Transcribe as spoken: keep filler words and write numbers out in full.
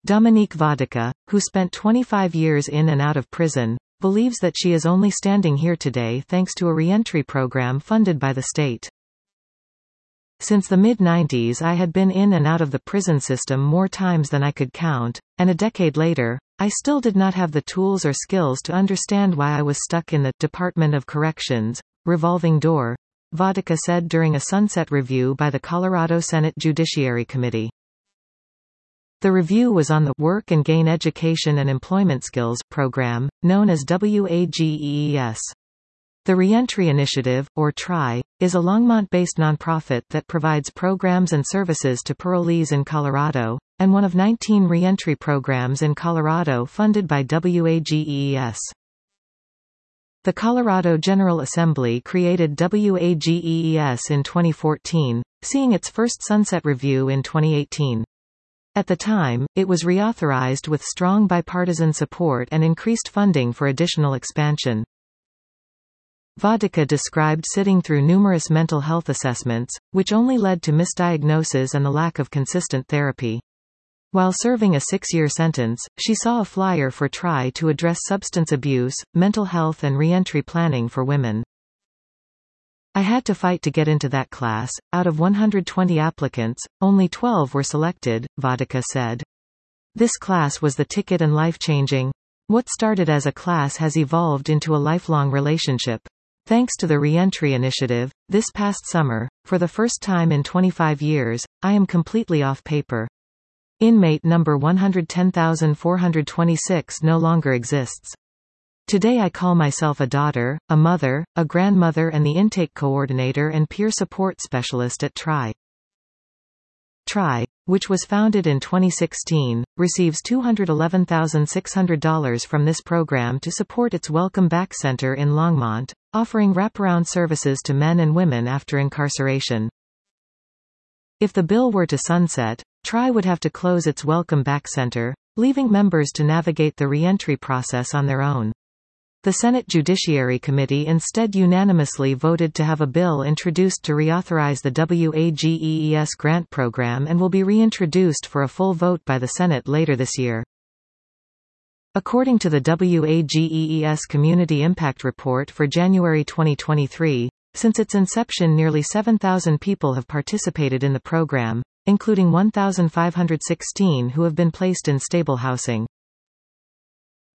Dominique Vodica, who spent twenty-five years in and out of prison, believes that she is only standing here today thanks to a reentry program funded by the state. Since the mid nineties I had been in and out of the prison system more times than I could count, and a decade later, I still did not have the tools or skills to understand why I was stuck in the Department of Corrections revolving door, Vodica said during a Sunset review by the Colorado Senate Judiciary Committee. The review was on the Work and Gain Education and Employment Skills program, known as WAGEES. The Reentry Initiative, or TRI, is a Longmont-based nonprofit that provides programs and services to parolees in Colorado, and one of nineteen reentry programs in Colorado funded by WAGEES. The Colorado General Assembly created WAGEES in twenty fourteen, seeing its first Sunset review in twenty eighteen. At the time, it was reauthorized with strong bipartisan support and increased funding for additional expansion. Vodica described sitting through numerous mental health assessments, which only led to misdiagnosis and the lack of consistent therapy. While serving a six-year sentence, she saw a flyer for TRI to address substance abuse, mental health and reentry planning for women. I had to fight to get into that class. Out of one hundred twenty applicants, only twelve were selected, Vodica said. This class was the ticket and life-changing. What started as a class has evolved into a lifelong relationship. Thanks to the Reentry Initiative, this past summer, for the first time in twenty-five years, I am completely off paper. Inmate number one hundred ten thousand four hundred twenty-six no longer exists. Today I call myself a daughter, a mother, a grandmother and the intake coordinator and peer support specialist at TRI. TRI, which was founded in twenty sixteen, receives two hundred eleven thousand six hundred dollars from this program to support its Welcome Back Center in Longmont, offering wraparound services to men and women after incarceration. If the bill were to sunset, TRI would have to close its Welcome Back Center, leaving members to navigate the reentry process on their own. The Senate Judiciary Committee instead unanimously voted to have a bill introduced to reauthorize the WAGEES grant program and will be reintroduced for a full vote by the Senate later this year. According to the WAGEES Community Impact Report for January twenty twenty-three, since its inception nearly seven thousand people have participated in the program, including one thousand five hundred sixteen who have been placed in stable housing.